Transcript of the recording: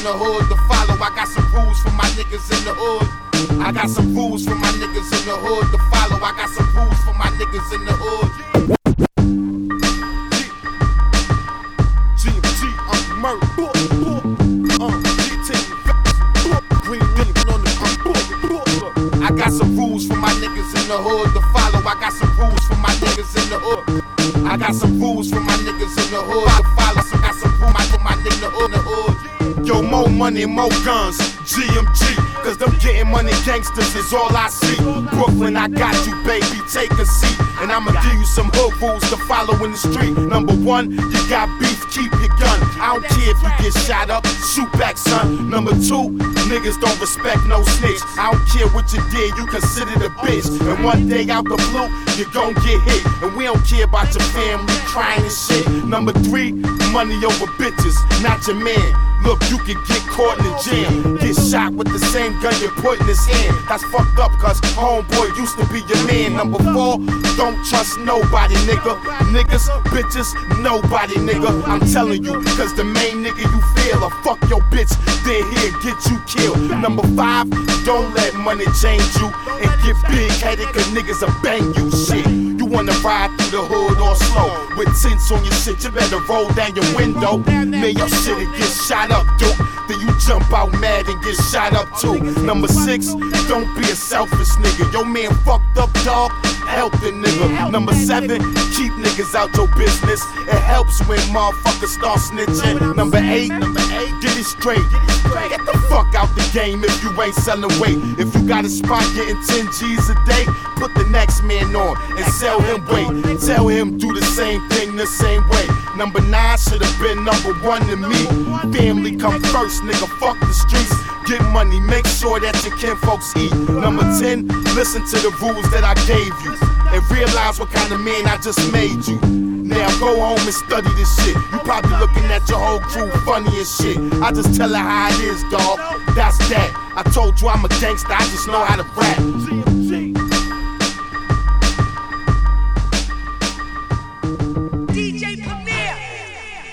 the hood to follow. I got some rules for my niggas in the hood. I got some rules for my niggas in the hood to follow. I got some rules for my niggas in the hood. GMG, I'm murder. I got some rules for my niggas in the hood to follow. I got some rules for my niggas in the hood. I got some rules for my niggas in the hood to follow. So got some rules for my niggas in the hood. Yo, more money, more guns, GMG. Cause them getting money gangsters is all I see. Brooklyn, I got you, baby, take a seat. And I'ma give you some hood rules to follow in the street. Number one, you got beef, keep your gun. I don't care if you get shot up, shoot back, son. Number two, niggas don't respect no snitch. I don't care what you did, you considered a bitch. And one day out the blue, you gon' get hit. And we don't care about your family crying and shit. Number three, money over bitches, not your man. Look, you can get caught in the jam. Get shot with the same gun you put in his hand. That's fucked up cause homeboy used to be your man. Number four, don't trust nobody, nigga. Niggas, bitches, nobody, nigga. I'm telling you, cause the main nigga you feel will fuck your bitch, then he'll get you killed. Number five, don't let money change you. And get big-headed cause niggas will bang you, shit. You wanna ride through the hood all slow with tints on your shit, you better roll down your window. Man, your shit'll get shot up, dude. Then you jump out mad and get shot up too. Number six, don't be a selfish nigga. Your man fucked up, dog. Help the nigga. Number seven, keep niggas out your business. It helps when motherfuckers start snitching. Number eight, get it straight. Get the fuck out the game if you ain't selling weight. If you got a spot getting 10 G's a day, put the next man on and sell him weight. Tell him do the same thing the same way. Number nine should've been number one to me. Family come first, nigga, fuck the streets. Get money, make sure that your kinfolks eat. Number 10, listen to the rules that I gave you. And realize what kind of man I just made you. Now go home and study this shit. You probably looking at your whole crew funny as shit. I just tell her how it is, dawg. That's that. I told you I'm a gangster, I just know how to rap.